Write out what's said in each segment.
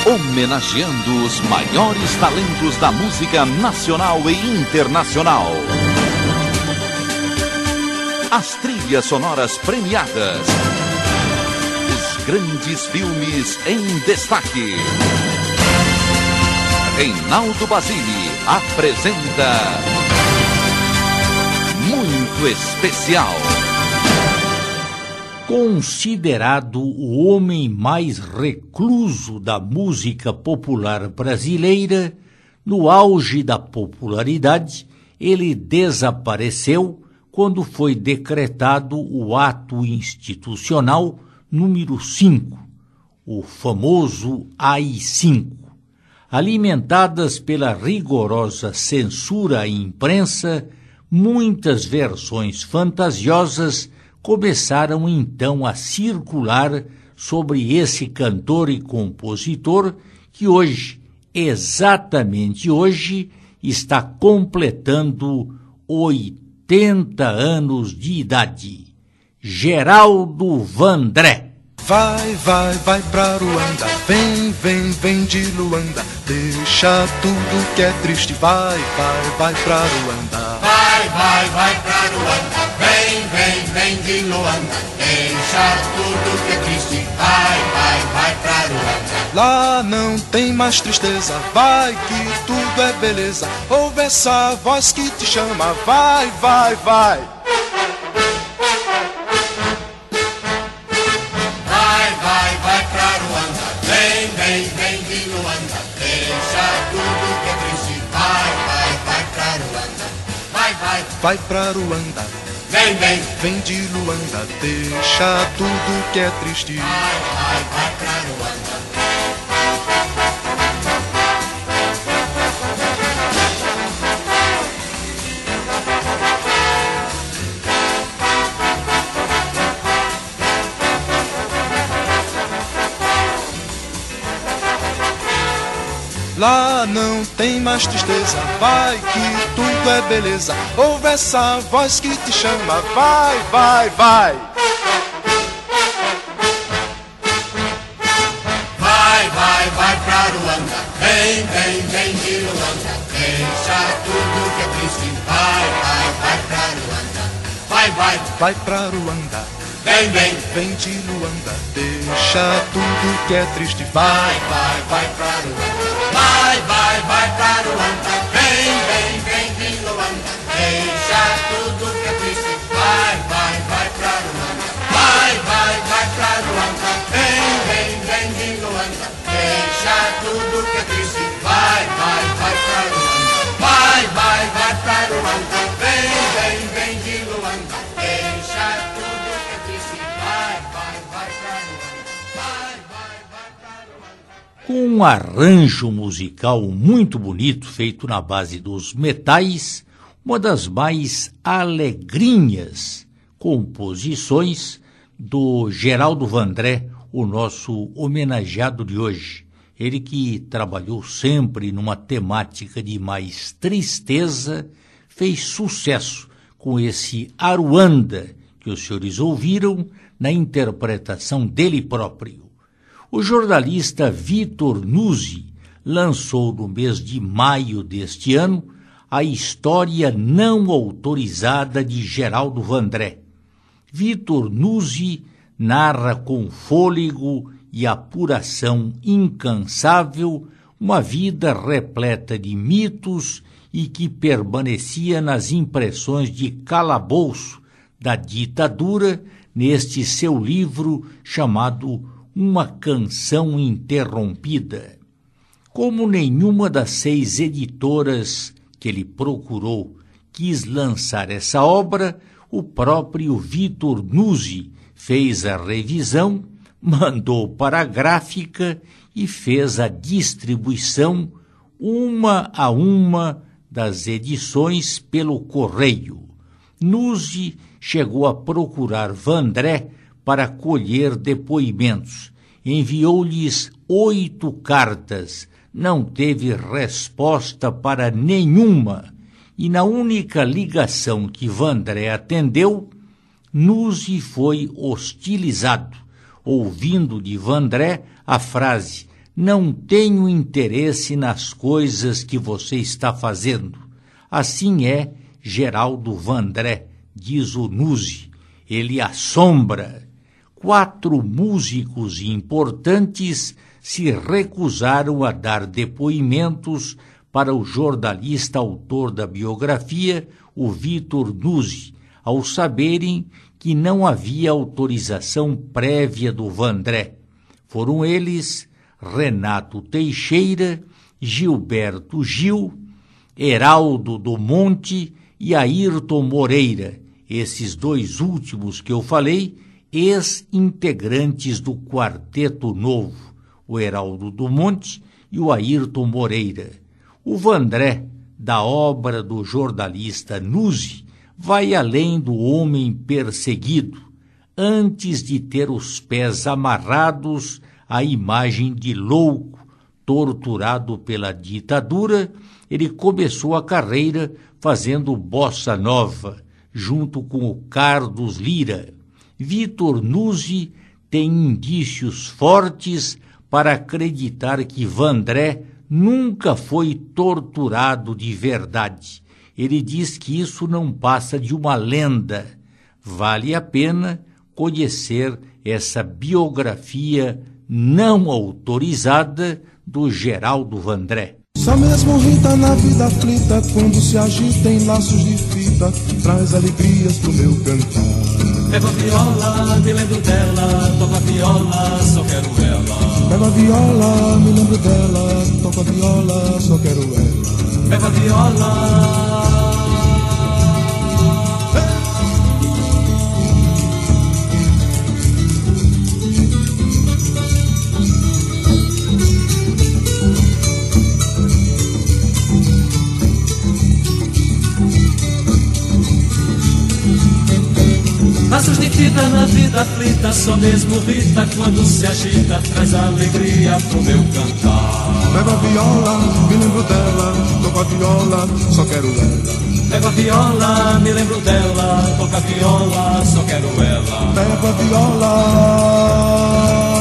homenageando os maiores talentos da música nacional e internacional. As trilhas sonoras premiadas. Os grandes filmes em destaque. Reinaldo Basile apresenta Muito Especial. Considerado o homem mais recluso da música popular brasileira, no auge da popularidade, ele desapareceu quando foi decretado o ato institucional número 5, o famoso AI-5. Alimentadas pela rigorosa censura à imprensa, muitas versões fantasiosas começaram então a circular sobre esse cantor e compositor que hoje, exatamente hoje, está completando 80 anos de idade. Geraldo Vandré. Vai, vai, vai pra Ruanda, vem, vem, vem de Luanda, deixa tudo que é triste, vai, vai, vai pra Ruanda. Vai, vai, vai pra Ruanda, vem, vem, vem de Luanda, deixa tudo que é triste, vai, vai, vai pra Ruanda. Lá não tem mais tristeza, vai que tudo é beleza, ouve essa voz que te chama, vai, vai, vai. Vai pra Ruanda, vem, vem, vem de Luanda, deixa tudo que é triste. Vai, vai, vai pra Ruanda. Lá não tem mais tristeza, vai que tudo é beleza, ouve essa voz que te chama, vai, vai, vai. Vai, vai, vai pra Ruanda, vem, vem, vem de Luanda, deixa tudo que é triste, vai, vai, vai pra Ruanda. Vai, vai, vai pra Ruanda, vem, vem, vem de Luanda, deixa tudo que é triste, vai, vai, vai pra Ruanda. Vai, vai, vai pra Ruanda, vem, vem, vem de Luanda, deixa tudo que é triste, vai, vai, vai pra Ruanda. Vai, vai, vai pra Ruanda, vem, vem, vem de Luanda, deixa tudo que é triste, vai, vai, vai pra Ruanda. Vai, vai, vai pra Ruanda, vem, vem, vem de Luanda, deixa tudo que é triste, vai, vai, vai pra Ruanda. Vai, vai, vai pra Ruanda. Com um arranjo musical muito bonito, feito na base dos metais, uma das mais alegrinhas composições do Geraldo Vandré, o nosso homenageado de hoje. Ele que trabalhou sempre numa temática de mais tristeza, fez sucesso com esse Aruanda que os senhores ouviram na interpretação dele próprio. O jornalista Vitor Nuzzi lançou no mês de maio deste ano a história não autorizada de Geraldo Vandré. Vitor Nuzzi narra com fôlego e apuração incansável uma vida repleta de mitos e que permanecia nas impressões de calabouço da ditadura neste seu livro chamado Uma Canção Interrompida. Como nenhuma das 6 editoras que ele procurou quis lançar essa obra, o próprio Vitor Nuzzi fez a revisão, mandou para a gráfica e fez a distribuição uma a uma das edições pelo correio. Nuzzi chegou a procurar Vandré para colher depoimentos. Enviou-lhes 8 cartas, não teve resposta para nenhuma, e na única ligação que Vandré atendeu, Nuzzi foi hostilizado, ouvindo de Vandré a frase não tenho interesse nas coisas que você está fazendo. Assim é Geraldo Vandré, diz o Nuzzi. Ele assombra. 4 músicos importantes se recusaram a dar depoimentos para o jornalista autor da biografia, o Vitor Nuzzi, ao saberem que não havia autorização prévia do Vandré. Foram eles Renato Teixeira, Gilberto Gil, Heraldo do Monte e Ayrton Moreira, esses 2 últimos que eu falei, ex-integrantes do Quarteto Novo, o Heraldo do Monte e o Ayrton Moreira. O Vandré, da obra do jornalista Nuzzi, vai além do homem perseguido. Antes de ter os pés amarrados à imagem de louco, torturado pela ditadura, ele começou a carreira fazendo bossa nova, junto com o Carlos Lira. Vitor Nuzzi tem indícios fortes para acreditar que Vandré nunca foi torturado de verdade. Ele diz que isso não passa de uma lenda. Vale a pena conhecer essa biografia não autorizada do Geraldo Vandré. Só mesmo Rita na vida aflita, quando se agita em laços de fita, traz alegrias pro meu cantar. Pego a viola, me lembro dela, toco a viola, só quero ela. Pego a viola, me lembro dela, toco a viola, só quero ela. Pego a viola. Laços de fita na vida aflita, só mesmo Rita quando se agita, traz alegria pro meu cantar. Pego a viola, me lembro dela, toco a viola, só quero ela. Pego a viola, me lembro dela, toco a viola, só quero ela. Pego a viola.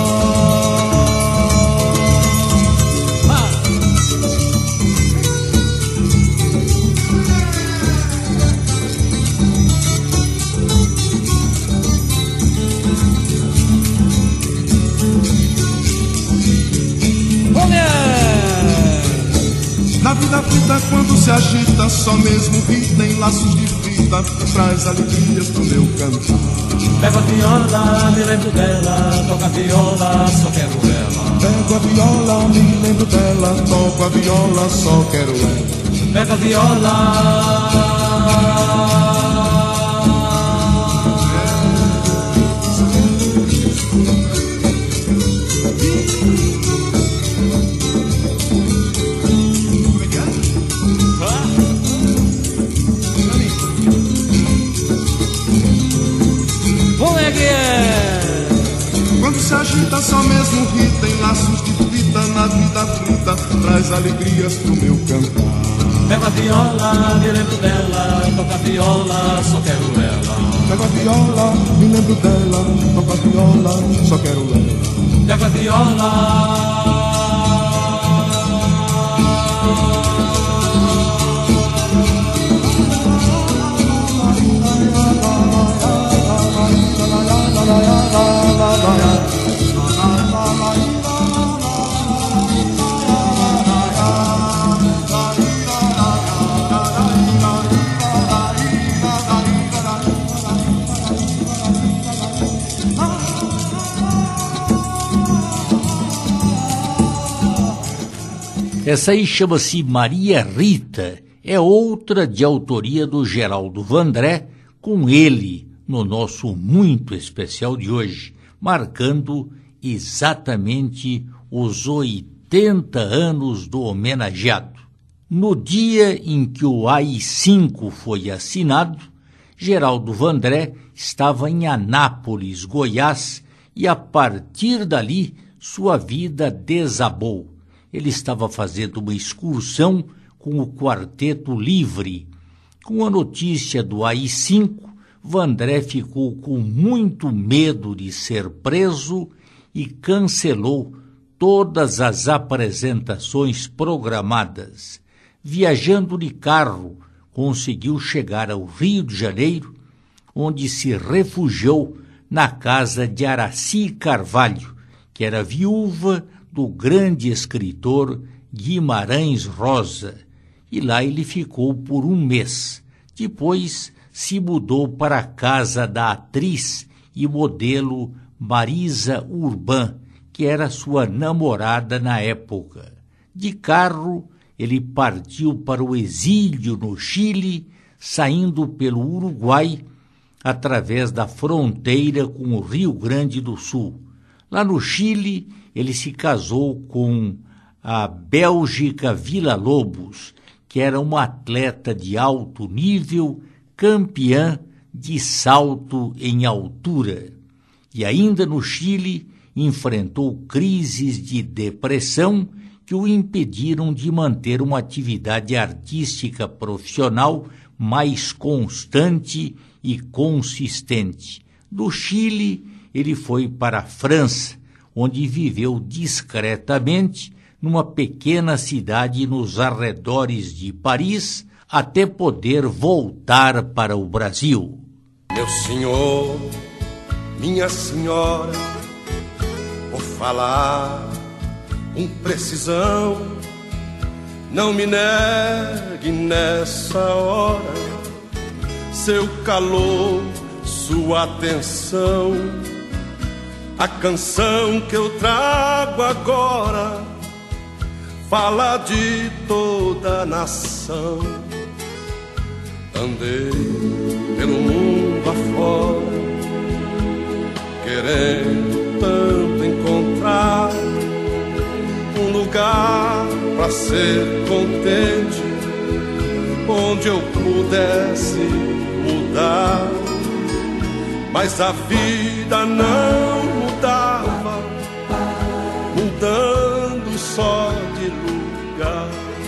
Na vida aflita quando se agita, só mesmo Rita em laços de fita, traz alegrias pro meu cantar. Pego a viola, me lembro dela, toco a viola, só quero ela. Pego a viola, me lembro dela, toco a viola, só quero ela. Pego a viola. Quando se agita, só mesmo Rita em laços de fita, na vida aflita, traz alegrias pro meu cantar. Pego a viola, me lembro dela, toco a viola, só quero ela. Pego a viola, me lembro dela, toco a viola, só quero ela. Pego a viola. Essa aí chama-se Maria Rita, é outra de autoria do Geraldo Vandré, com ele no nosso muito especial de hoje, marcando exatamente os 80 anos do homenageado. No dia em que o AI-5 foi assinado, Geraldo Vandré estava em Anápolis, Goiás, e a partir dali sua vida desabou. Ele estava fazendo uma excursão com o Quarteto Livre. Com a notícia do AI-5, Vandré ficou com muito medo de ser preso e cancelou todas as apresentações programadas. Viajando de carro, conseguiu chegar ao Rio de Janeiro, onde se refugiou na casa de Araci Carvalho, que era viúva do grande escritor Guimarães Rosa, e lá ele ficou por um mês. Depois se mudou para a casa da atriz e modelo Marisa Urban, que era sua namorada na época. De carro, ele partiu para o exílio no Chile, saindo pelo Uruguai, através da fronteira com o Rio Grande do Sul. Lá no Chile, ele se casou com a Bélgica Villa-Lobos, que era uma atleta de alto nível, campeã de salto em altura. E ainda no Chile, enfrentou crises de depressão que o impediram de manter uma atividade artística profissional mais constante e consistente. Do Chile, ele foi para a França, onde viveu discretamente numa pequena cidade nos arredores de Paris, até poder voltar para o Brasil. Meu senhor, minha senhora, vou falar com precisão, não me negue nessa hora seu calor, sua atenção. A canção que eu trago agora fala de toda a nação. Andei pelo mundo afora, querendo tanto encontrar um lugar pra ser contente, onde eu pudesse mudar. Mas a vida não mudava, mudando só de lugar.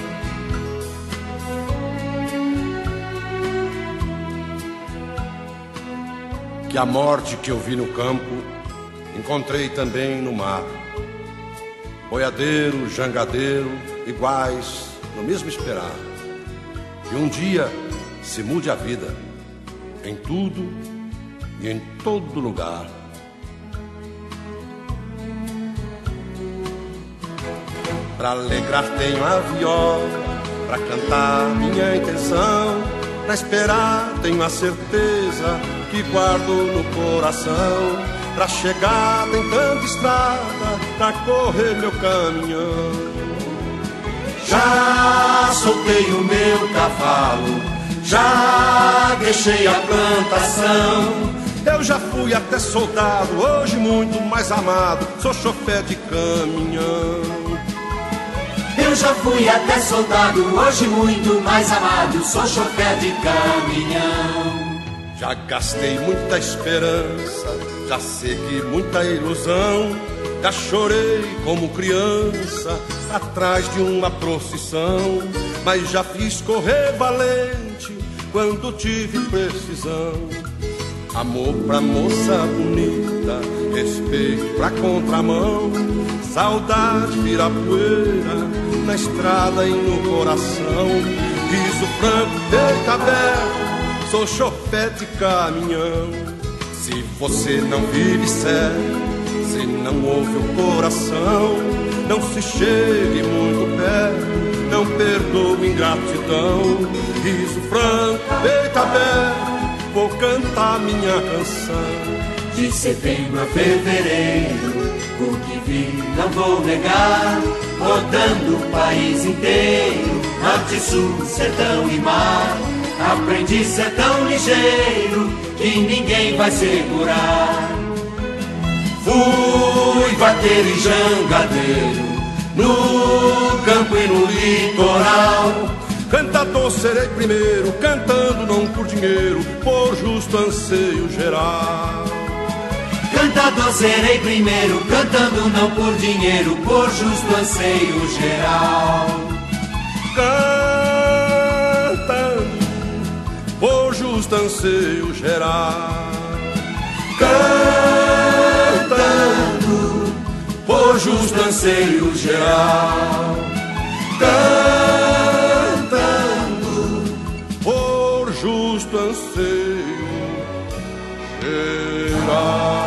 Que a morte que eu vi no campo, encontrei também no mar. Boiadeiro, jangadeiro, iguais no mesmo esperar. Que um dia se mude a vida, em tudo e em todo lugar. Pra alegrar tenho a viola, pra cantar minha intenção. Pra esperar tenho a certeza que guardo no coração. Pra chegar tem tanta estrada, pra correr meu caminhão. Já soltei o meu cavalo, já deixei a plantação. Eu já fui até soldado, hoje muito mais amado, sou chofer de caminhão. Eu já fui até soldado, hoje muito mais amado, sou chofer de caminhão. Já gastei muita esperança, já segui muita ilusão. Já chorei como criança, atrás de uma procissão. Mas já fiz correr valente, quando tive precisão. Amor pra moça bonita, respeito pra contramão. Saudade vira poeira, na estrada e no coração. Riso franco, peito aberto, sou chofer de caminhão. Se você não vive sério, se não ouve o coração, não se chegue muito perto, não perdoe ingratidão. Riso franco, peito aberto, vou cantar minha canção. De setembro a fevereiro, o que vi não vou negar, rodando o país inteiro, norte, sul, sertão e mar. Aprendi a ser tão ligeiro que ninguém vai segurar. Fui vaqueiro e jangadeiro, no campo e no litoral. Cantador serei primeiro, cantando não por dinheiro, por justo anseio geral. Cantador serei primeiro, cantando não por dinheiro, por justo anseio geral. Cantando por justo anseio geral. Cantando por por justo anseio geral, cantando por justo anseio geral.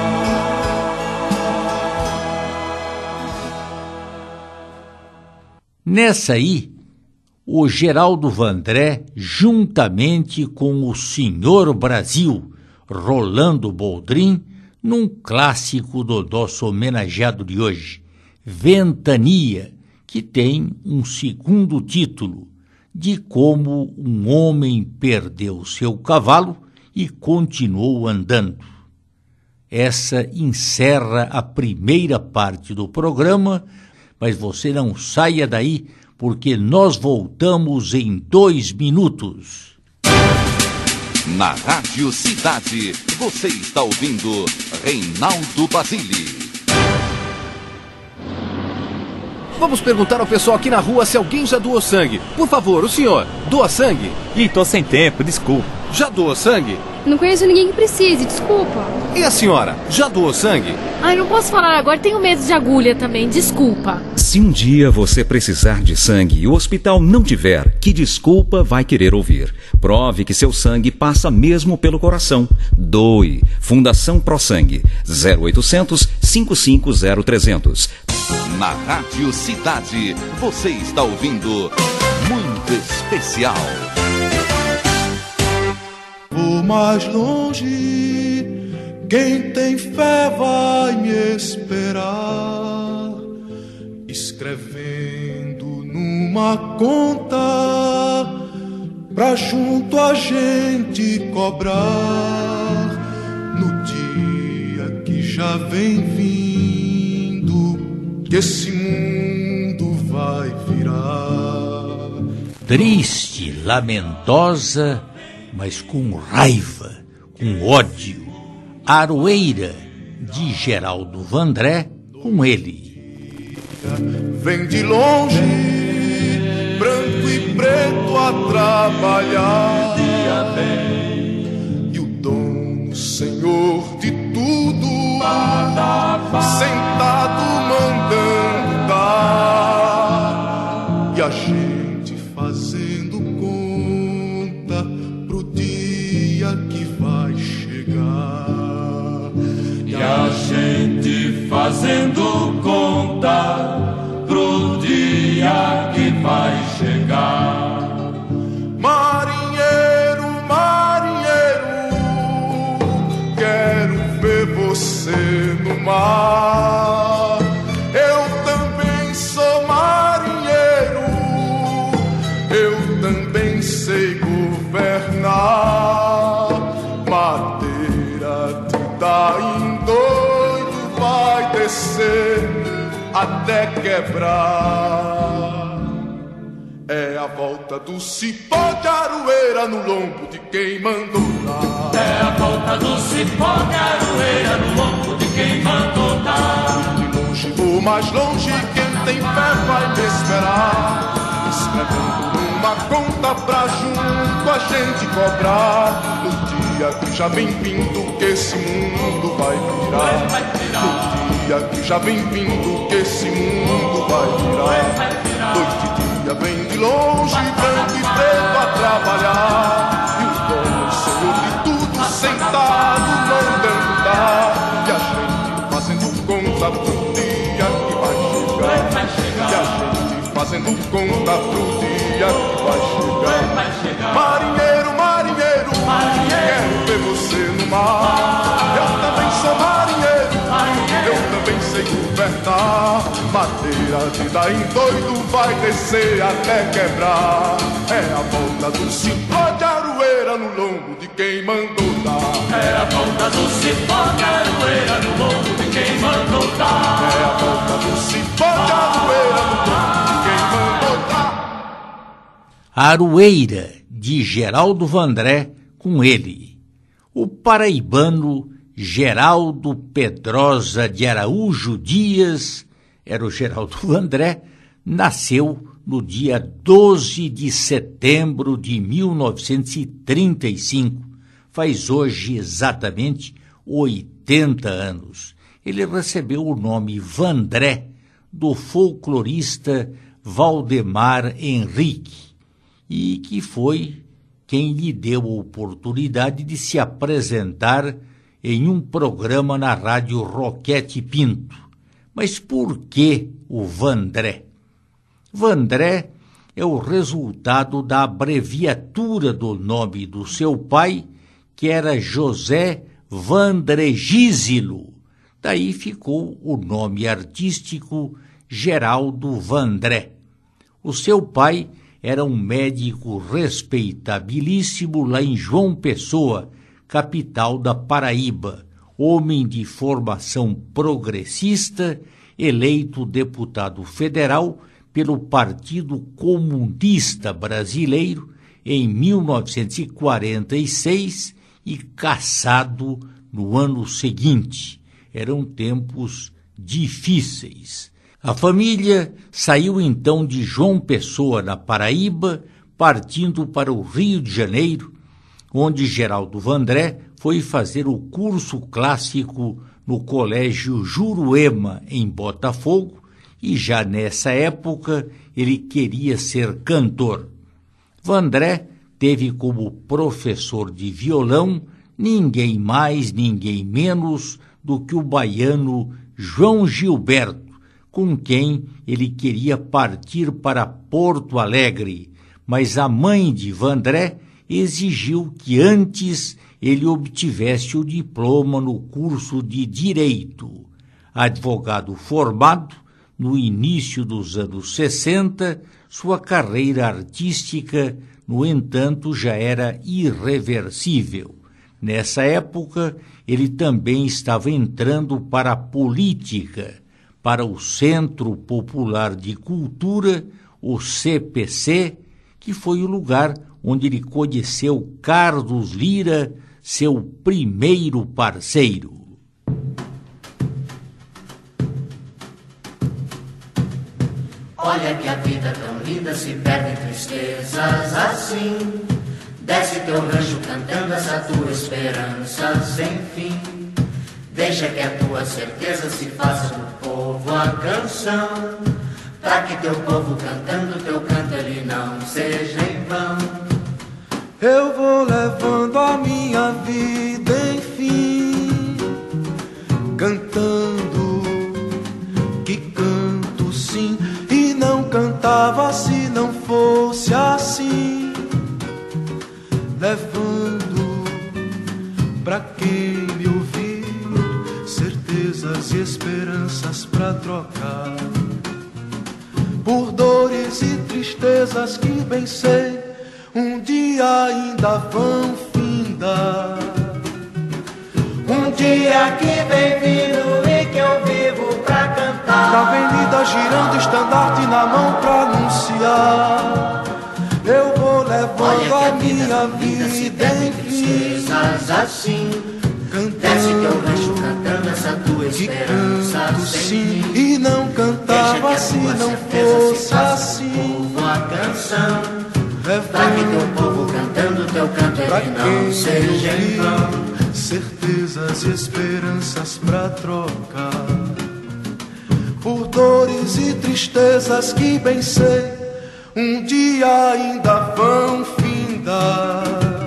Nessa aí, o Geraldo Vandré, juntamente com o Senhor Brasil, Rolando Boldrin, num clássico do nosso homenageado de hoje, Ventania, que tem um segundo título, de como um homem perdeu seu cavalo e continuou andando. Essa encerra a primeira parte do programa, mas você não saia daí, porque nós voltamos em 2 minutos. Na Rádio Cidade, você está ouvindo Reinaldo Basile. Vamos perguntar ao pessoal aqui na rua se alguém já doou sangue. Por favor, o senhor, doa sangue? Ih, tô sem tempo, desculpa. Já doou sangue? Não conheço ninguém que precise, desculpa. E a senhora, já doou sangue? Ai, não posso falar agora, tenho medo de agulha também, desculpa. Se um dia você precisar de sangue e o hospital não tiver, que desculpa vai querer ouvir? Prove que seu sangue passa mesmo pelo coração. Doe. Fundação ProSangue. 0800 550 300. Na Rádio Cidade, você está ouvindo Muito Especial. Vou mais longe, quem tem fé vai me esperar, escrevendo numa conta, pra junto a gente cobrar, no dia que já vem vindo, que esse mundo vai virar. Triste, lamentosa, mas com raiva, com ódio, Aroeira, de Geraldo Vandré, com ele. Vem de longe, branco e preto a trabalhar, e o dono, senhor de tudo, sentado mandando dar, e a gente fazendo conta pro dia que vai chegar, e a gente fazendo conta pro dia que vai chegar. Marinheiro, marinheiro, quero ver você no mar. Eu também sou marinheiro, eu também sei governar. Madeira te dá em doido, vai descer até quebrar. É a volta do cipó de aroeira no lombo de quem mandou dar. É a volta do cipó de aroeira no lombo de quem mandou dar. De longe vou mais longe, quem tem fé vai me esperar, escrevendo numa conta pra junto a gente cobrar, no dia que já vem vindo, que esse mundo vai virar. No dia que já vem vindo, que esse mundo vai virar. Noite e dia vem de longe, branco e preto a trabalhar, e o dono, senhor de tudo, sentado mandando dar, e a gente fazendo conta pro dia que vai chegar, e a gente fazendo conta pro dia que vai chegar. Marinheiro, marinheiro, quero ver você no mar. Eu também sou marinheiro, eu também sei governar. Madeira te dá em doido, vai descer até quebrar. É a volta do cipó de aroeira no lombo de quem mandou dar. É a volta do cipó de aroeira no lombo de quem mandou dar. É a volta do cipó de aroeira no lombo de quem mandou dar. Aroeira, de Geraldo Vandré, com ele. O paraibano Geraldo Pedrosa de Araújo Dias, era o Geraldo Vandré, nasceu no dia 12 de setembro de 1935. Faz hoje exatamente 80 anos. Ele recebeu o nome Vandré do folclorista Valdemar Henrique, e que foi quem lhe deu a oportunidade de se apresentar em um programa na rádio Roquete Pinto. Mas por que o Vandré? Vandré é o resultado da abreviatura do nome do seu pai, que era José Vandregísilo. Daí ficou o nome artístico Geraldo Vandré. O seu pai era um médico respeitabilíssimo lá em João Pessoa, capital da Paraíba, homem de formação progressista, eleito deputado federal pelo Partido Comunista Brasileiro em 1946 e cassado no ano seguinte. Eram tempos difíceis. A família saiu então de João Pessoa, na Paraíba, partindo para o Rio de Janeiro, onde Geraldo Vandré foi fazer o curso clássico no Colégio Juruema, em Botafogo, e já nessa época ele queria ser cantor. Vandré teve como professor de violão ninguém mais, ninguém menos do que o baiano João Gilberto, com quem ele queria partir para Porto Alegre, mas a mãe de Vandré exigiu que antes ele obtivesse o diploma no curso de Direito. Advogado formado, no início dos anos 60, sua carreira artística, no entanto, já era irreversível. Nessa época, ele também estava entrando para a política, para o Centro Popular de Cultura, o CPC, que foi o lugar onde ele conheceu Carlos Lyra, seu primeiro parceiro. Olha que a vida tão linda se perde em tristezas assim. Desce teu rancho cantando essa tua esperança sem fim. Deixa que a tua certeza se faça do povo a canção, pra que teu povo cantando teu canto ele não seja em vão. Eu vou levando a minha vida, enfim, cantando, que canto sim, e não cantava se não fosse assim, levando pra quem me ouvir certezas e esperanças pra trocar, por dores e tristezas que bem sei um dia ainda vão findar. Um dia que vem vindo e que eu vivo pra cantar. Na avenida girando, estandarte na mão pra anunciar. Eu vou levando a minha vida em tristezas assim. Desce teu rancho cantando essa tua esperança sem fim. E não cantava se não fosse assim. A canção, pra que teu povo cantando teu canto ele não seja em vão. Certezas e esperanças pra trocar, por dores e tristezas que bem sei um dia ainda vão findar.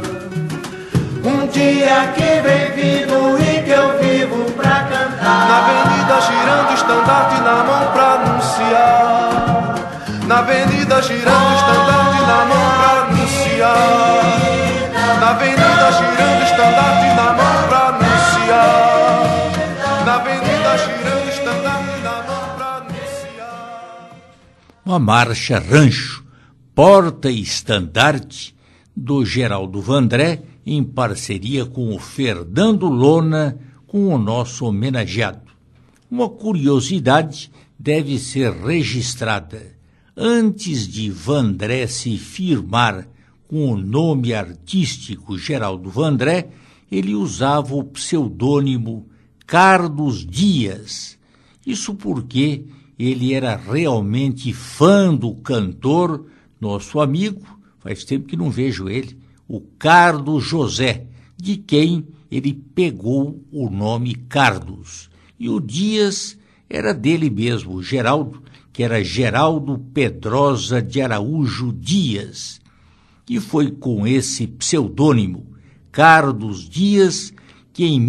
Um dia que vem vindo e que eu vivo pra cantar. Na avenida girando, estandarte na mão pra anunciar. Na avenida girando, estandarte na mão pra anunciar. Na avenida girando, estandarte na mão pra anunciar. Na avenida girando, estandarte na mão pra anunciar. Uma marcha rancho, porta e estandarte, do Geraldo Vandré, em parceria com o Fernando Lona, com o nosso homenageado. Uma curiosidade deve ser registrada. Antes de Vandré se firmar com o nome artístico Geraldo Vandré, ele usava o pseudônimo Carlos Dias. Isso porque ele era realmente fã do cantor, nosso amigo, faz tempo que não vejo ele, o Carlos José, de quem ele pegou o nome Carlos. E o Dias era dele mesmo, Geraldo, que era Geraldo Pedrosa de Araújo Dias. E foi com esse pseudônimo, Carlos Dias, que em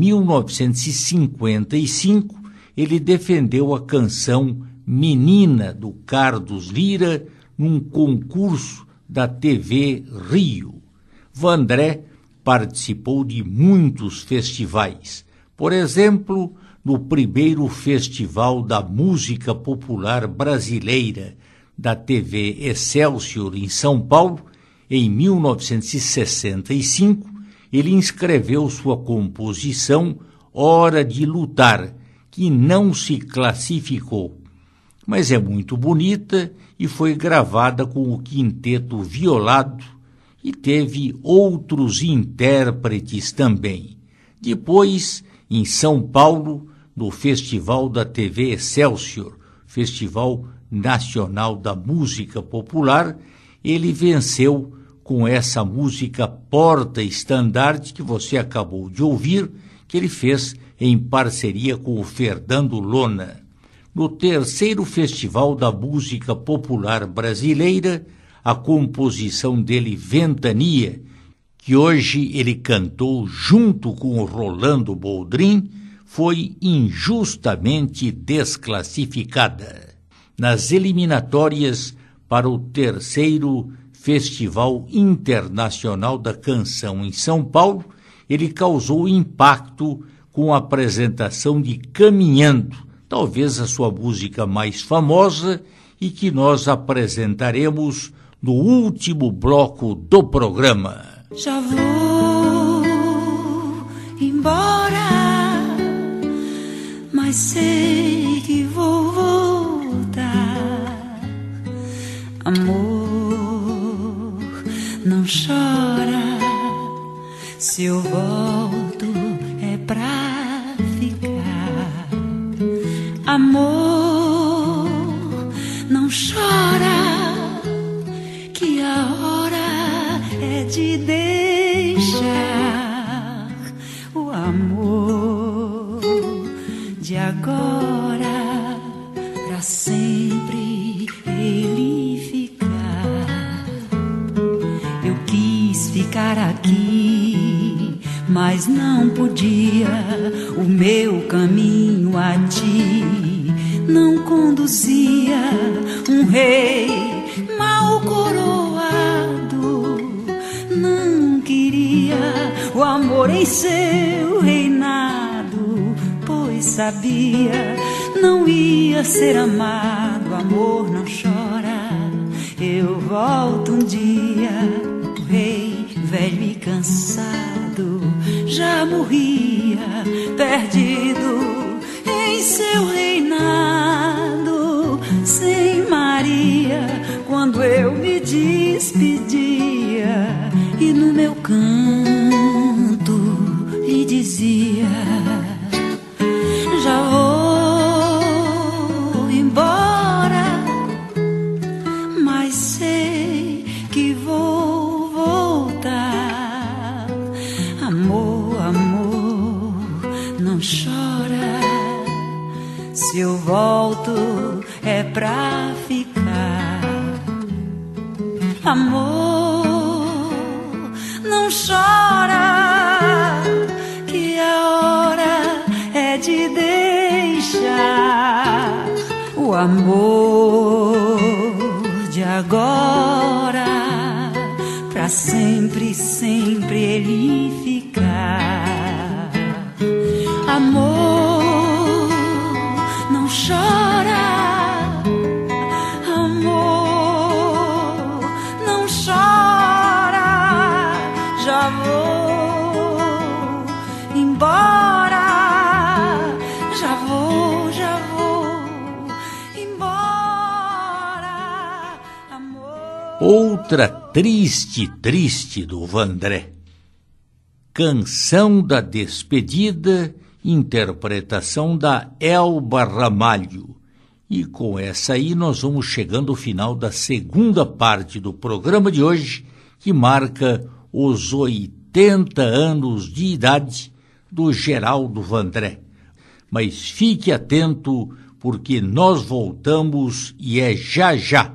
1955 ele defendeu a canção Menina, do Carlos Lira, num concurso da TV Rio. Vandré participou de muitos festivais. Por exemplo, no primeiro Festival da Música Popular Brasileira da TV Excelsior, em São Paulo, em 1965, ele inscreveu sua composição Hora de Lutar, que não se classificou, mas é muito bonita e foi gravada com o Quinteto Violado e teve outros intérpretes também. Depois, em São Paulo, no Festival da TV Excelsior, Festival Nacional da Música Popular, ele venceu com essa música Porta-Estandarte, que você acabou de ouvir, que ele fez em parceria com o Fernando Lona. No terceiro Festival da Música Popular Brasileira, a composição dele Ventania, que hoje ele cantou junto com o Rolando Boldrin, foi injustamente desclassificada. Nas eliminatórias para o terceiro Festival Internacional da Canção em São Paulo, ele causou impacto com a apresentação de Caminhando, talvez a sua música mais famosa e que nós apresentaremos no último bloco do programa. Já vou embora, mas sei que vou voltar. Amor, não chora, se eu volto é pra ficar. Amor, não chora, que a hora é de deixar o amor de agora pra sempre ele ficar. Eu quis ficar aqui, mas não podia. O meu caminho a ti não conduzia. Um rei mal coroado não queria o amor em seu reinado, pois sabia não ia ser amado. Amor não chora, eu volto um dia. O rei velho e cansado já morria, perdido em seu reinado, sem Maria, quando eu me despedia e no meu canto lhe dizia: já vou embora, mas sei que vou voltar. Amor, amor, não chora, se eu volto é pra ficar. Amor, não chora, que a hora é de deixar o amor de agora pra sempre, sempre ele ficar. Amor, não chora, amor, não chora, já vou embora, já vou embora, amor. Outra triste do Vandré. Canção da Despedida, interpretação da Elba Ramalho. E com essa aí nós vamos chegando ao final da segunda parte do programa de hoje, que marca os 80 anos de idade do Geraldo Vandré. Mas fique atento, porque nós voltamos e é já já.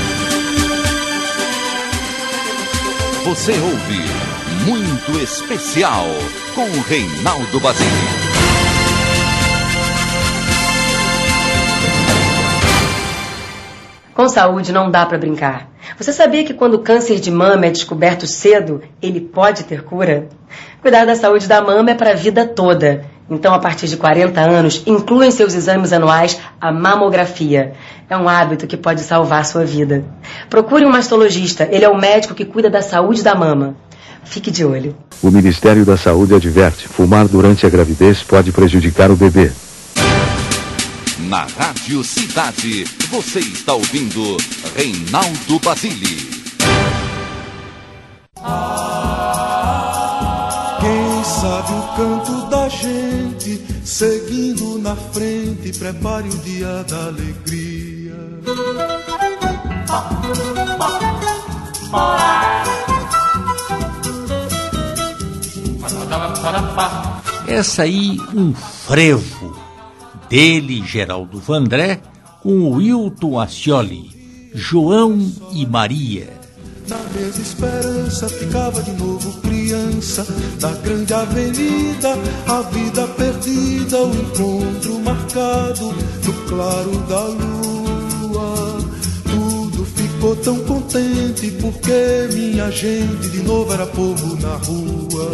Você ouve Muito Especial com Reinaldo Basile. Com saúde não dá para brincar. Você sabia que quando o câncer de mama é descoberto cedo, ele pode ter cura? Cuidar da saúde da mama é para a vida toda. Então, a partir de 40 anos, inclua em seus exames anuais a mamografia. É um hábito que pode salvar sua vida. Procure um mastologista. Ele é o médico que cuida da saúde da mama. Fique de olho. O Ministério da Saúde adverte: fumar durante a gravidez pode prejudicar o bebê. Na Rádio Cidade, você está ouvindo Reinaldo Basile. Quem sabe o canto da gente, seguindo na frente, prepare o dia da alegria. Essa aí, um frevo dele, Geraldo Vandré, com o Wilton Ascioli, João e Maria. Na mesma esperança ficava de novo criança, na grande avenida, a vida perdida, o encontro marcado no claro da lua. Tudo ficou tão contente porque minha gente de novo era povo na rua.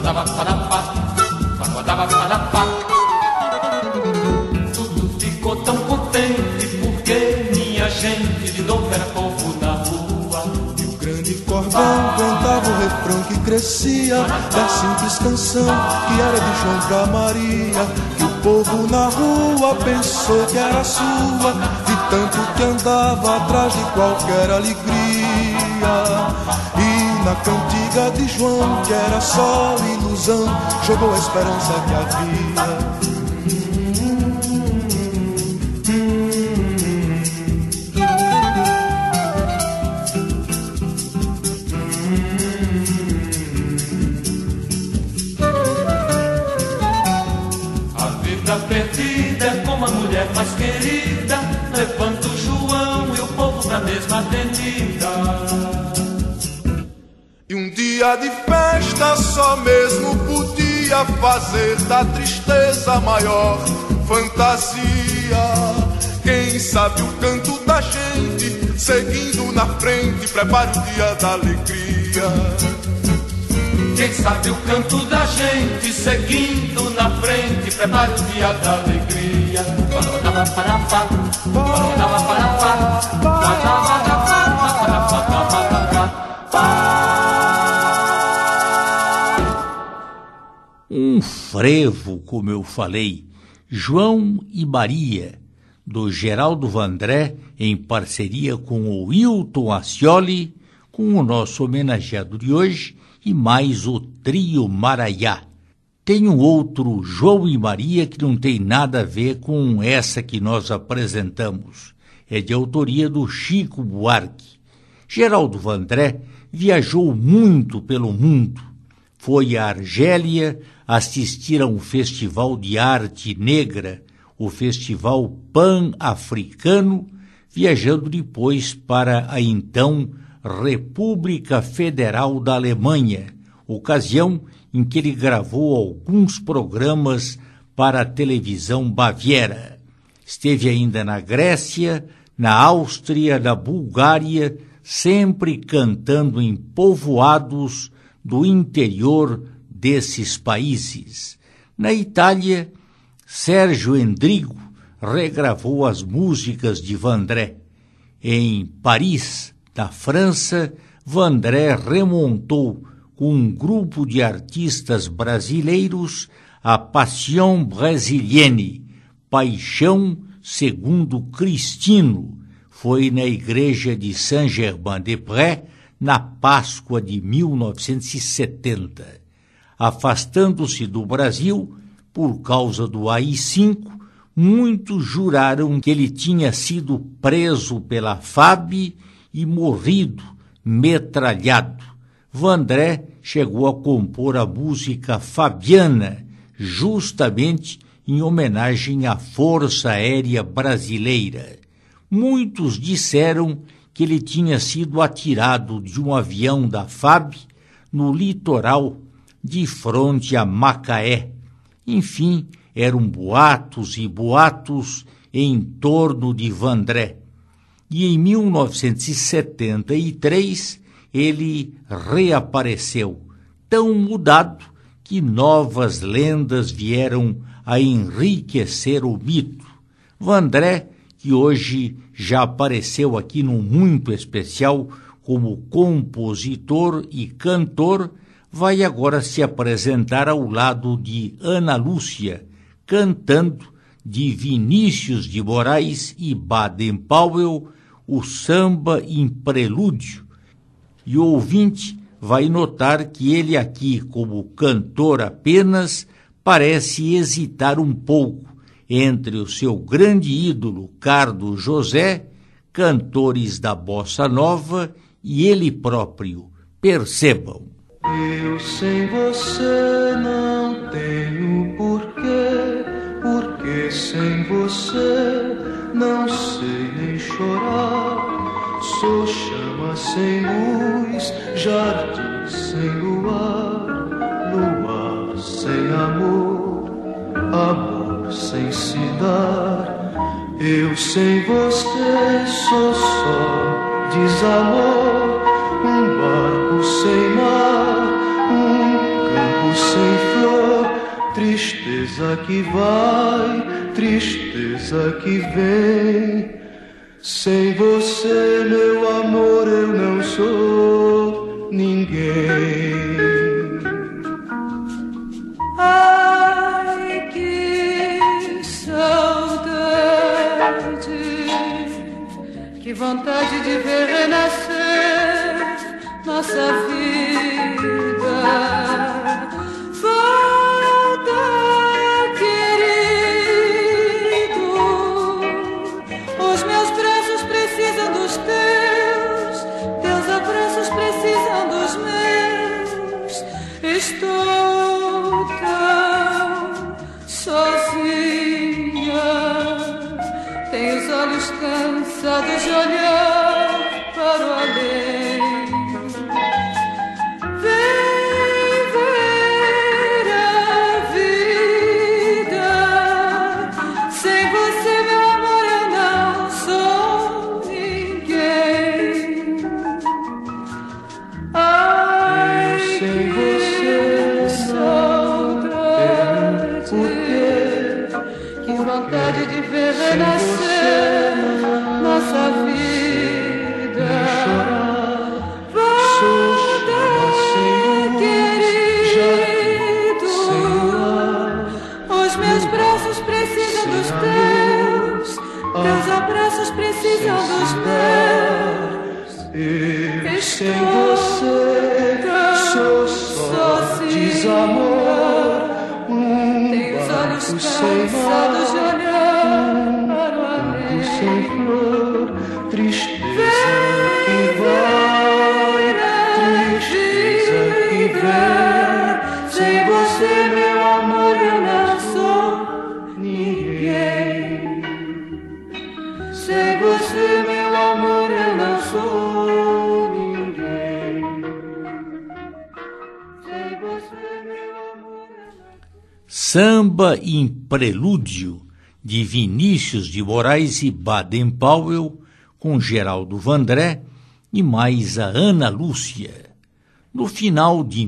Tudo ficou tão contente porque minha gente de novo era povo na rua. Grande cordão cantava o refrão que crescia da simples canção que era de João pra Maria, que o povo na rua pensou que era sua, de tanto que andava atrás de qualquer alegria. E na cantiga de João, que era só ilusão, jogou a esperança que havia. Perdida é como a mulher mais querida, levanta o João e o povo pra mesma avenida. E um dia de festa só mesmo podia fazer da tristeza maior fantasia. Quem sabe o canto da gente, seguindo na frente, prepara o dia da alegria. Quem sabe o canto da gente, seguindo na frente, prepara o dia da alegria. Um frevo, como eu falei, João e Maria, do Geraldo Vandré, em parceria com o Wilton Ascioli, com o nosso homenageado de hoje, e mais o Trio Maraiá. Tem um outro João e Maria que não tem nada a ver com essa que nós apresentamos. É de autoria do Chico Buarque. Geraldo Vandré viajou muito pelo mundo. Foi à Argélia assistir a um festival de arte negra, o Festival Pan-Africano, viajando depois para a então República Federal da Alemanha, ocasião em que ele gravou alguns programas para a televisão baviera. Esteve ainda na Grécia, na Áustria, na Bulgária, sempre cantando em povoados do interior desses países. Na Itália, Sérgio Endrigo regravou as músicas de Vandré. Em Paris, na França, Vandré remontou com um grupo de artistas brasileiros a Passion Brésilienne, Paixão segundo Cristino. Foi na igreja de Saint-Germain-des-Prés, na Páscoa de 1970. Afastando-se do Brasil por causa do AI-5, muitos juraram que ele tinha sido preso pela FAB e morrido, metralhado. Vandré chegou a compor a música Fabiana, justamente em homenagem à Força Aérea Brasileira. Muitos disseram que ele tinha sido atirado de um avião da FAB no litoral de frente a Macaé. Enfim, eram boatos e boatos em torno de Vandré. E em 1973 ele reapareceu, tão mudado que novas lendas vieram a enriquecer o mito. Vandré, que hoje já apareceu aqui num muito especial como compositor e cantor, vai agora se apresentar ao lado de Ana Lúcia, cantando de Vinícius de Moraes e Baden-Powell o samba em prelúdio. E o ouvinte vai notar que ele aqui, como cantor apenas, parece hesitar um pouco entre o seu grande ídolo Carlos José, cantores da Bossa Nova, e ele próprio. Percebam. Eu sem você não tenho porquê, porque sem você não sei nem chorar. Sou chama sem luz, jardim sem luar, luar sem amor, amor sem se dar. Eu sem você sou só desamor, um barco sem mar, um campo sem flor, tristeza que vai, tristeza que vem. Sem você, meu amor, eu não sou ninguém. Ai, que saudade, que vontade de ver renascer nossa vida. Volta, querido, os meus braços precisam dos teus, teus abraços precisam dos meus. Estou tão sozinha, tenho os olhos cansados de olhar para o além. Renascer nossa vida. Volta, querido, os meus braços precisam dos teus, teus abraços precisam dos meus. Eu sem você sou só desamor, tenho os olhos cansados de olhar sem flor, tristeza que vai, tristeza que vem. Sem você, meu amor, eu não sou ninguém. Sem você, meu amor, eu não sou ninguém. Sem você, meu amor, eu não sou... Samba em Prelúdio, de Vinícius de Moraes e Baden-Powell, com Geraldo Vandré e mais a Ana Lúcia. No final de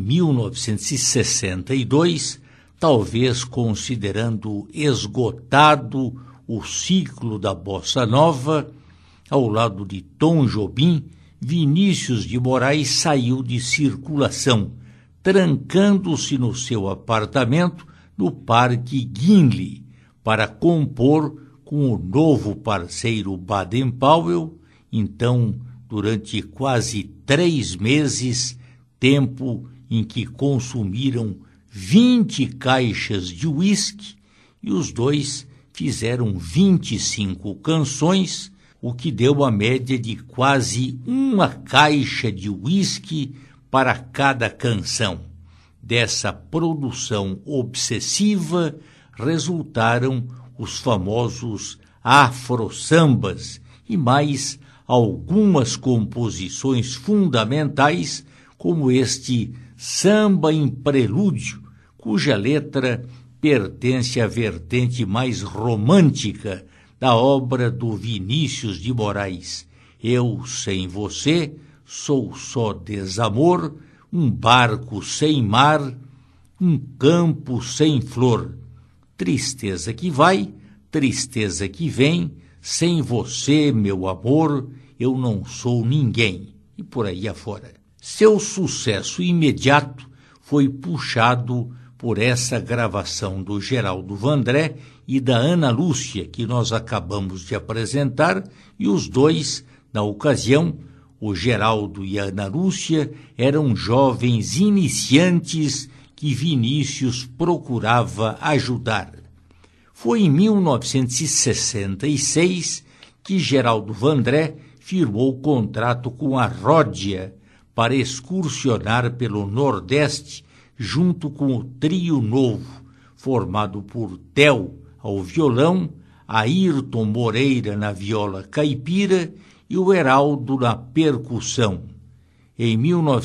1962, talvez considerando esgotado o ciclo da Bossa Nova, ao lado de Tom Jobim, Vinícius de Moraes saiu de circulação, trancando-se no seu apartamento no Parque Guinle, para compor com o novo parceiro Baden-Powell, então, durante quase 3 meses, tempo em que consumiram 20 caixas de uísque, e os dois fizeram 25 canções, o que deu a média de quase 1 caixa de uísque para cada canção. Dessa produção obsessiva, resultaram os famosos afro-sambas e mais algumas composições fundamentais, como este Samba em Prelúdio, cuja letra pertence à vertente mais romântica da obra do Vinícius de Moraes. Eu sem você sou só desamor, um barco sem mar, um campo sem flor. Tristeza que vai, tristeza que vem, sem você, meu amor, eu não sou ninguém. E por aí afora. Seu sucesso imediato foi puxado por essa gravação do Geraldo Vandré e da Ana Lúcia, que nós acabamos de apresentar, e os dois, na ocasião, o Geraldo e a Ana Lúcia, eram jovens iniciantes que Vinícius procurava ajudar. Foi em 1966 que Geraldo Vandré firmou contrato com a Ródia para excursionar pelo Nordeste junto com o Trio Novo, formado por Theo ao violão, Ayrton Moreira na viola caipira e o Heraldo na percussão. Em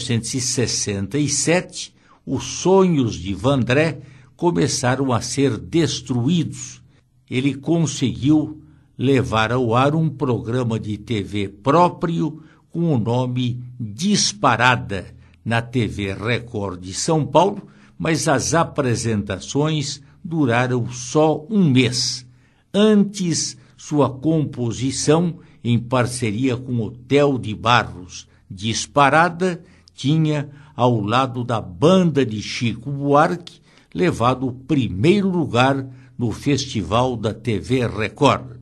1967, os sonhos de Vandré começaram a ser destruídos. Ele conseguiu levar ao ar um programa de TV próprio com o nome Disparada na TV Record de São Paulo, mas as apresentações duraram só um mês. Antes, sua composição, em parceria com o Theo de Barros, Disparada, tinha, ao lado da banda de Chico Buarque, levado o primeiro lugar no Festival da TV Record.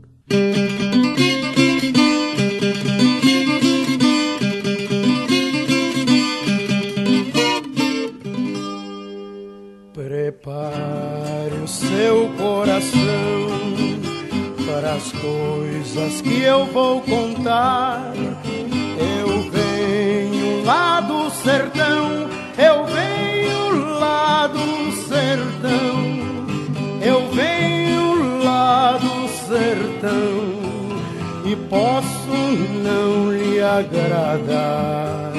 Prepare o seu coração para as coisas que eu vou contar. Eu venho lá do sertão, eu venho lá do sertão, eu venho lá do sertão e posso não lhe agradar.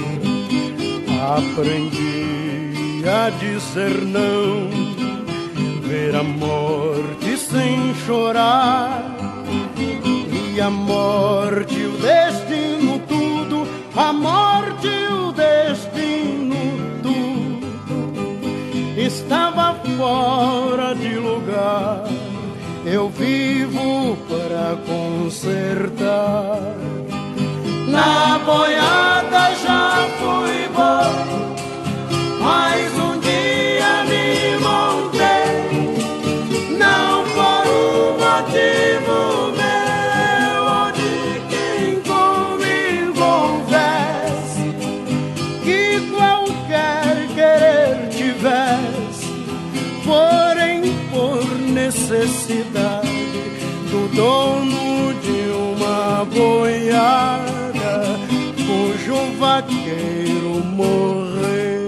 Aprendi a dizer não, ver a morte sem chorar, e a morte, o destino, tudo, a morte, o destino, tudo, estava fora de lugar. Eu vivo para consertar. Na boiada já fui bom, mas um dia me montei, não por um motivo meu ou de quem comigo houvesse, que qualquer querer tivesse, porém por necessidade do dono de uma boiada cujo vaqueiro morreu.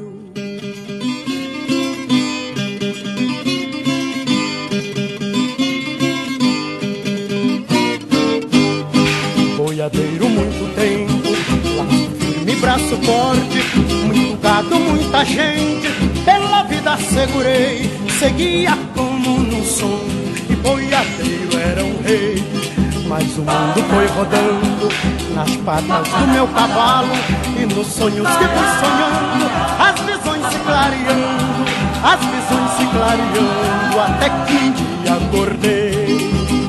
Boiadeiro muito tempo, laço firme, braço forte, muito gado, muita gente, pela vida segurei, seguia como num sonho, e boiadeiro era um rei. Mas o mundo foi rodando nas patas do meu cavalo, e nos sonhos que fui sonhando, as visões se clareando, as visões se clareando, até que um dia acordei.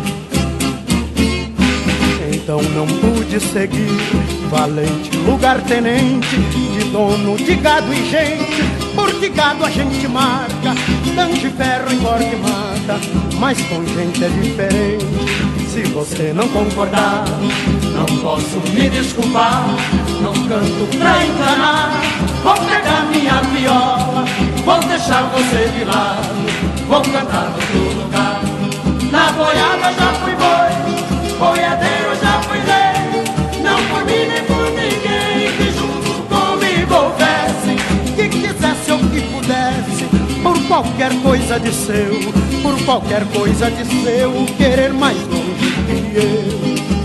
Então não pude seguir, valente lugar-tenente, de dono de gado e gente, porque gado a gente marca, tanto ferro engorda e mata, mas com gente é diferente. Se você não concordar, não posso me desculpar, não canto pra enganar, vou pegar minha viola, vou deixar você de lado, vou cantar no outro lugar. Na boiada já fui boi, boiadeiro já fui rei, não por mim nem por ninguém que junto comigo houvesse, que quisesse ou que pudesse, por qualquer coisa de seu, por qualquer coisa de seu querer mais longe que eu.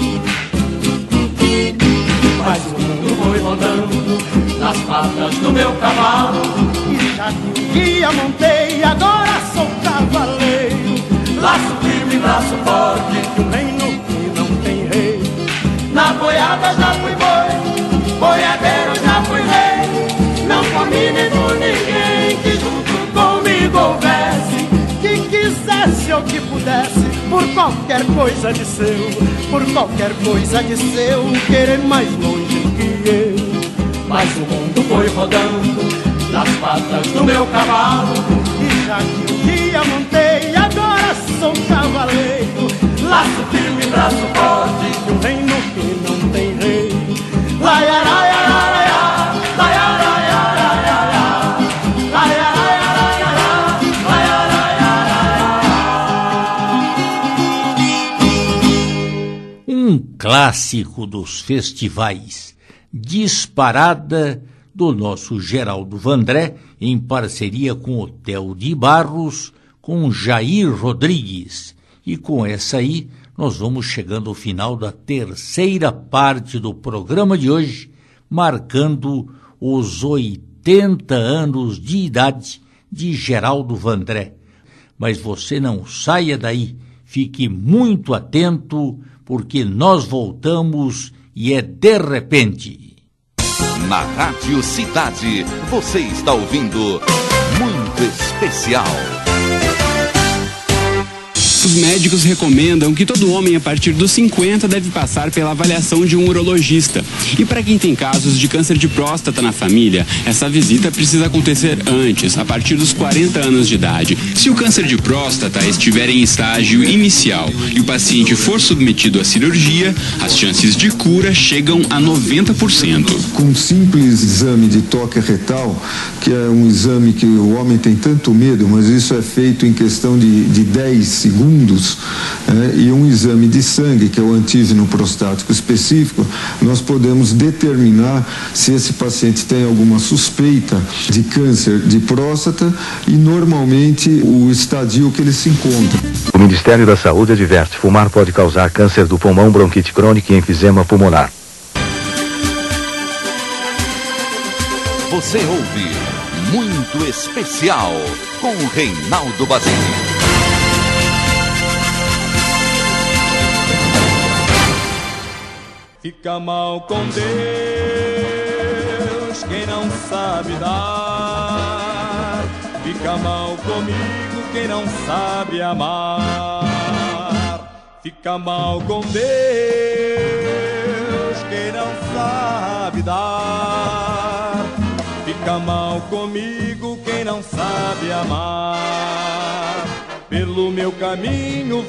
Mas o mundo foi rodando nas patas do meu cavalo, e já que um dia montei, agora sou cavaleiro. Laço firme, braço forte, de um reino que não tem rei. Na boiada já fui boi, boiadeiro já fui rei. Não comi nem por ninguém que junto comigo houvesse, que quisesse ou que pudesse, por qualquer coisa de seu, por qualquer coisa de seu querer mais longe que eu. Mas o mundo foi rodando nas patas do meu cavalo, e já que um dia montei, agora sou cavaleiro. Laço firme, braço forte, de um reino que não tem rei. Um clássico dos festivais, Disparada, do nosso Geraldo Vandré, em parceria com o Theo de Barros, com Jair Rodrigues. E com essa aí, nós vamos chegando ao final da terceira parte do programa de hoje, marcando os 80 anos de idade de Geraldo Vandré. Mas você não saia daí, fique muito atento, porque nós voltamos e é de repente. Na Rádio Cidade, você está ouvindo Muito Especial. Os médicos recomendam que todo homem a partir dos 50 deve passar pela avaliação de um urologista. E para quem tem casos de câncer de próstata na família, essa visita precisa acontecer antes, a partir dos 40 anos de idade. Se o câncer de próstata estiver em estágio inicial e o paciente for submetido à cirurgia, as chances de cura chegam a 90%. Com um simples exame de toque retal, que é um exame que o homem tem tanto medo, mas isso é feito em questão de 10 segundos, e um exame de sangue, que é o antígeno prostático específico, nós podemos determinar se esse paciente tem alguma suspeita de câncer de próstata e normalmente o estadio que ele se encontra. O Ministério da Saúde adverte: fumar pode causar câncer do pulmão, bronquite crônica e enfisema pulmonar. Você ouve Muito Especial com Reinaldo Basile. Fica mal com Deus quem não sabe dar. Fica mal comigo quem não sabe amar. Fica mal com Deus quem não sabe dar. Fica mal comigo quem não sabe amar. Pelo meu caminho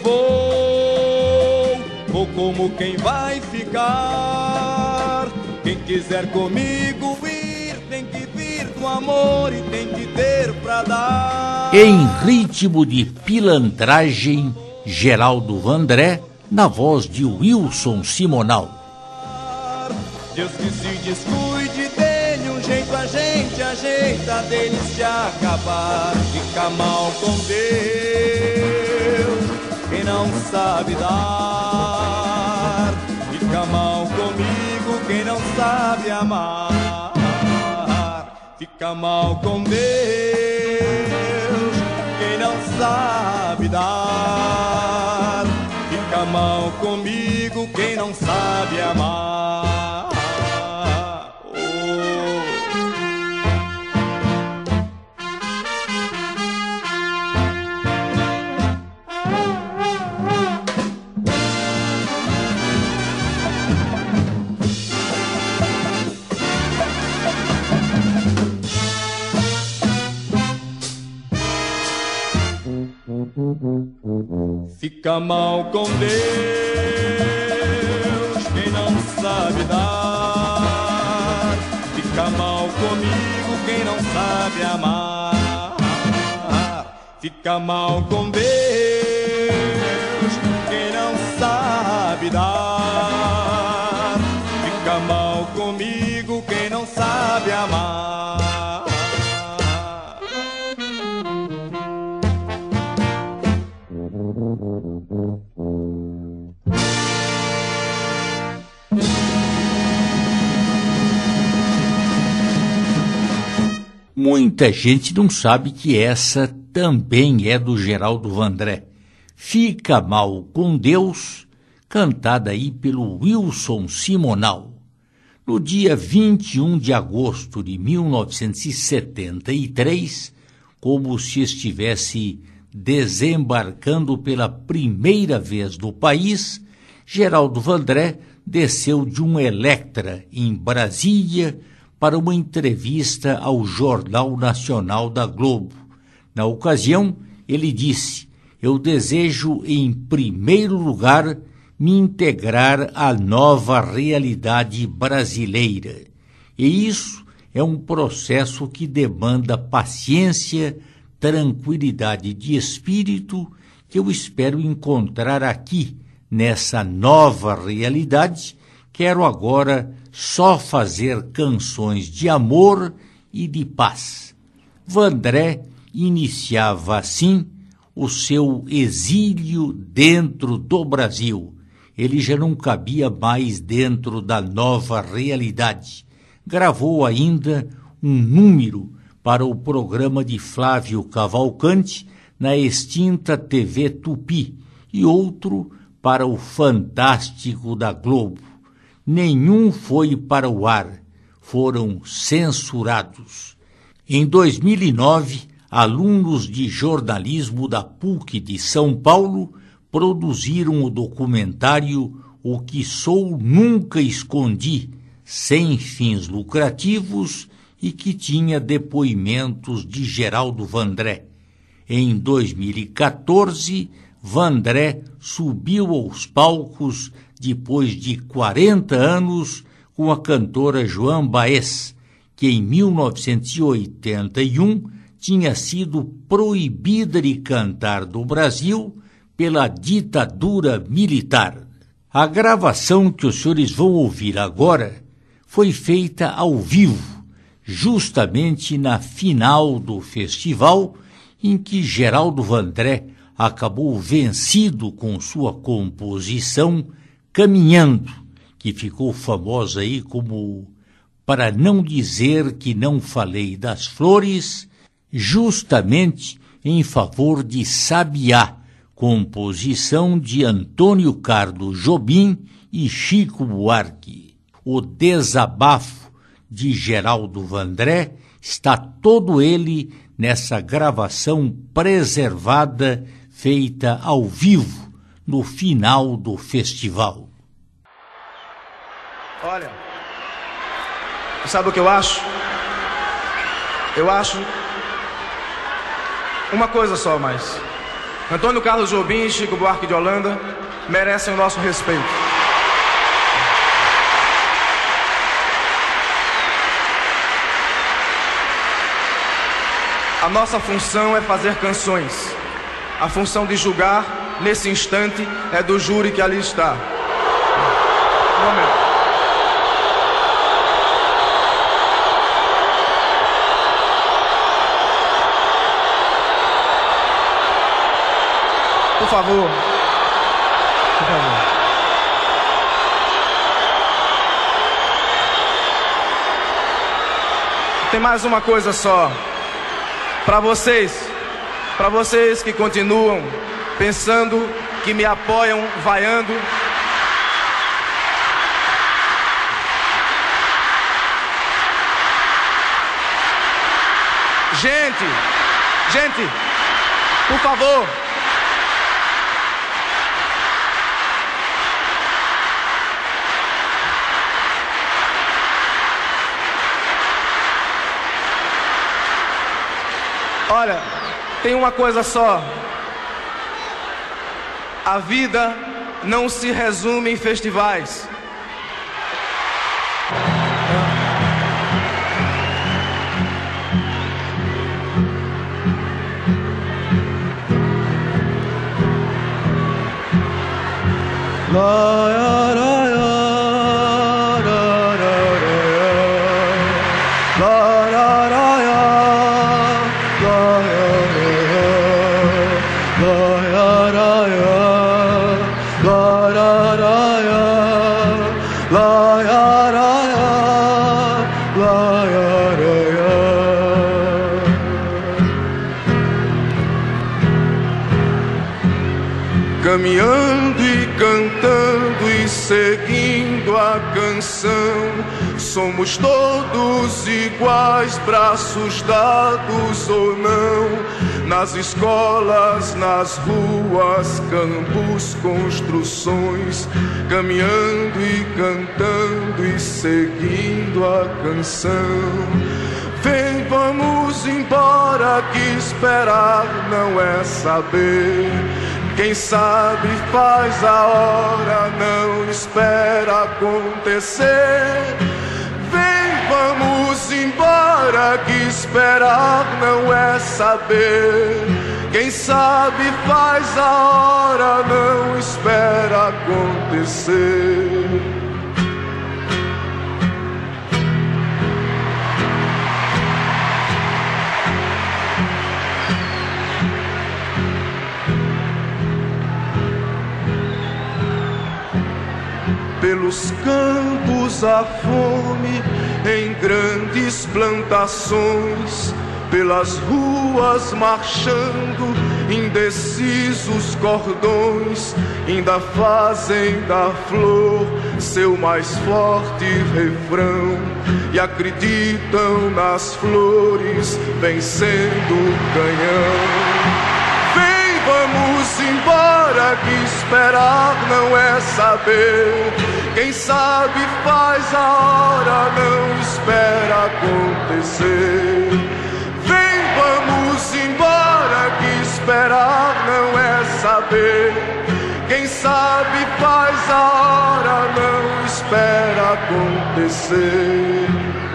vou como quem vai ficar. Quem quiser comigo ir, tem que vir com amor e tem que ter pra dar. Em ritmo de pilantragem, Geraldo Vandré, na voz de Wilson Simonal. Deus que se descuide dele, um jeito a gente ajeita dele se acabar. Fica mal com Deus quem não sabe dar. Fica mal comigo quem não sabe amar. Fica mal com Deus quem não sabe dar. Fica mal comigo quem não sabe amar. Fica mal com Deus quem não sabe dar. Fica mal comigo quem não sabe amar. Fica mal com Deus quem não sabe dar. Fica mal comigo quem não sabe amar. Muita gente não sabe que essa também é do Geraldo Vandré. Fica Mal com Deus, cantada aí pelo Wilson Simonal. No dia 21 de agosto de 1973, como se estivesse desembarcando pela primeira vez no país, Geraldo Vandré desceu de um Electra em Brasília para uma entrevista ao Jornal Nacional da Globo. Na ocasião, ele disse: "Eu desejo, em primeiro lugar, me integrar à nova realidade brasileira. E isso é um processo que demanda paciência, tranquilidade de espírito, que eu espero encontrar aqui, nessa nova realidade. Quero agora só fazer canções de amor e de paz." Vandré iniciava assim o seu exílio dentro do Brasil. Ele já não cabia mais dentro da nova realidade. Gravou ainda um número para o programa de Flávio Cavalcante na extinta TV Tupi e outro para o Fantástico da Globo. Nenhum foi para o ar, foram censurados. Em 2009, alunos de jornalismo da PUC de São Paulo produziram o documentário O que Sou Nunca Escondi, sem fins lucrativos e que tinha depoimentos de Geraldo Vandré. Em 2014, Vandré subiu aos palcos depois de 40 anos com a cantora Joan Baez, que em 1981 tinha sido proibida de cantar no Brasil pela ditadura militar. A gravação que os senhores vão ouvir agora foi feita ao vivo, justamente na final do festival, em que Geraldo Vandré acabou vencido com sua composição Caminhando, que ficou famosa aí como Para Não Dizer Que Não Falei das Flores, justamente em favor de Sabiá, composição de Antônio Carlos Jobim e Chico Buarque. O desabafo de Geraldo Vandré está todo ele nessa gravação preservada, feita ao vivo, no final do festival. Olha, sabe o que eu acho? Eu acho uma coisa só mais. Antônio Carlos Jobim e Chico Buarque de Holanda merecem o nosso respeito. A nossa função é fazer canções. A função de julgar, nesse instante, é do júri que ali está. Um momento. Por favor. Por favor. Tem mais uma coisa só. Para vocês que continuam pensando, que me apoiam, vaiando. Gente, por favor. Olha, tem uma coisa só. A vida não se resume em festivais. seguindo a canção. Somos todos iguais, braços dados ou não, nas escolas, nas ruas, campos, construções, caminhando e cantando e seguindo a canção. Vem, vamos embora, que esperar não é saber. Quem sabe faz a hora, não espera acontecer. Vem, vamos embora, que esperar não é saber. Quem sabe faz a hora, não espera acontecer. Pelos campos a fome, em grandes plantações, pelas ruas marchando, indecisos cordões, ainda fazem da flor seu mais forte refrão, e acreditam nas flores vencendo o canhão. Vamos embora, que esperar não é saber. Quem sabe faz a hora, não espera acontecer. Vem, vamos embora, que esperar não é saber. Quem sabe faz a hora, não espera acontecer.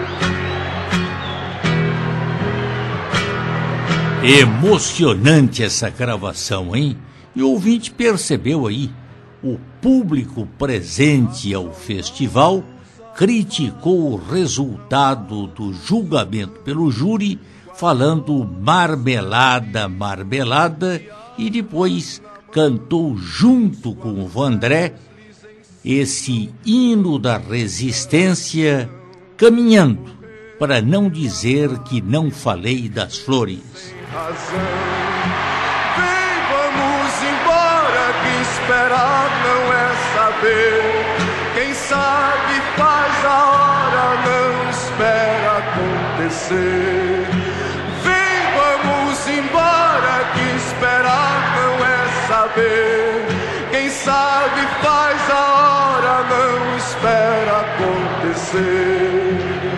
Emocionante essa gravação, hein? E o ouvinte percebeu aí, o público presente ao festival criticou o resultado do julgamento pelo júri, falando marmelada, marmelada, e depois cantou junto com o Vandré esse hino da resistência, caminhando, para não dizer que não falei das flores. Vem, vamos embora, que esperar não é saber. Quem sabe faz a hora, não espera acontecer. Vem, vamos embora, que esperar não é saber. Quem sabe faz a hora, não espera acontecer.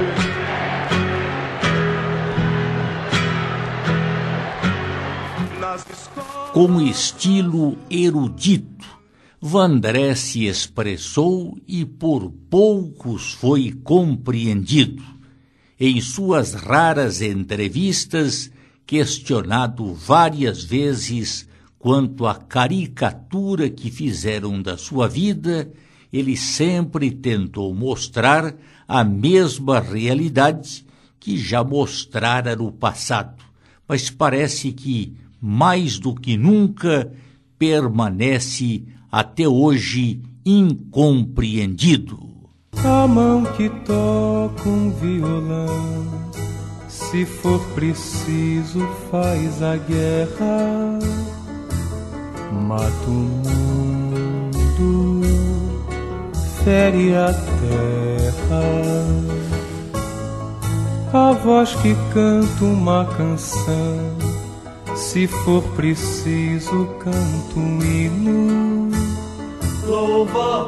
Com estilo erudito, Vandré se expressou e por poucos foi compreendido. Em suas raras entrevistas, questionado várias vezes quanto à caricatura que fizeram da sua vida, ele sempre tentou mostrar a mesma realidade que já mostrara no passado, mas parece que mais do que nunca, permanece até hoje incompreendido. A mão que toca um violão, se for preciso faz a guerra, mata o mundo, fere a terra. A voz que canta uma canção, se for preciso canto um hino, louva a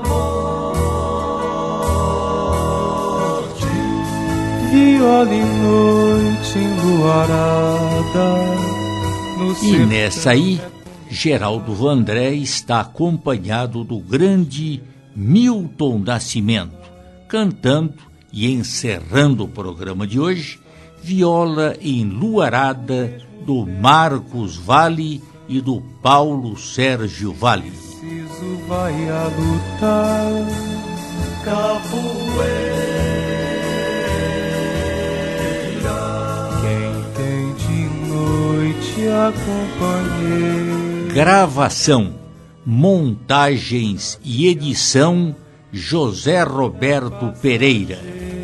morte. Viola em noite enluarada. E nessa aí, Geraldo Vandré está acompanhado do grande Milton Nascimento, cantando e encerrando o programa de hoje, Viola enluarada, do Marcos Valle e do Paulo Sérgio Valle. Preciso vai a lutar, capoeira. Quem tem de noite acompanhei. Gravação, montagens e edição, José Roberto Pereira.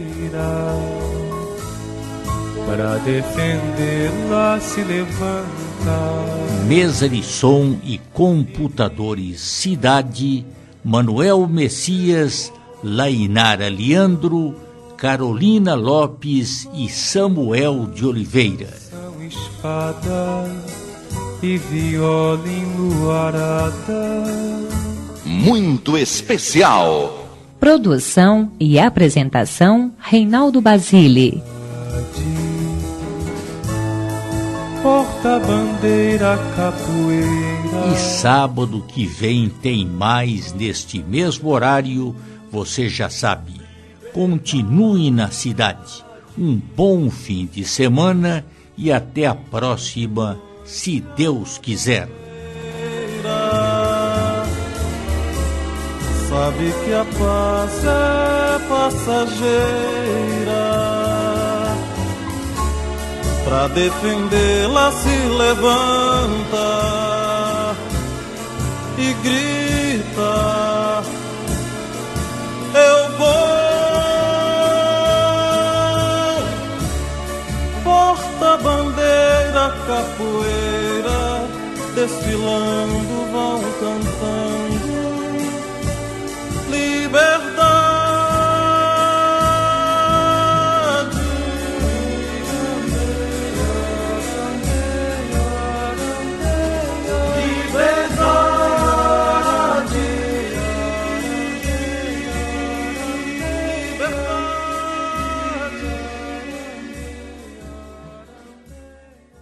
Para defendê-la se levanta. Mesa de som e computadores Cidade, Manuel Messias, Lainara Leandro, Carolina Lopes e Samuel de Oliveira. Espada e viola enluarada. Muito especial. Produção e apresentação, Reinaldo Basile. Porta-bandeira, capoeira. E sábado que vem tem mais neste mesmo horário, você já sabe. Continue na cidade. Um bom fim de semana e até a próxima, se Deus quiser. Sabe que a paz é passageira. Pra defendê-la se levanta e grita: eu vou. Porta-bandeira, capoeira, desfilando vão cantando liberdade.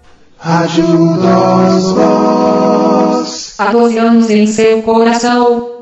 Rádio dos Voz. Há 12 anos em seu coração.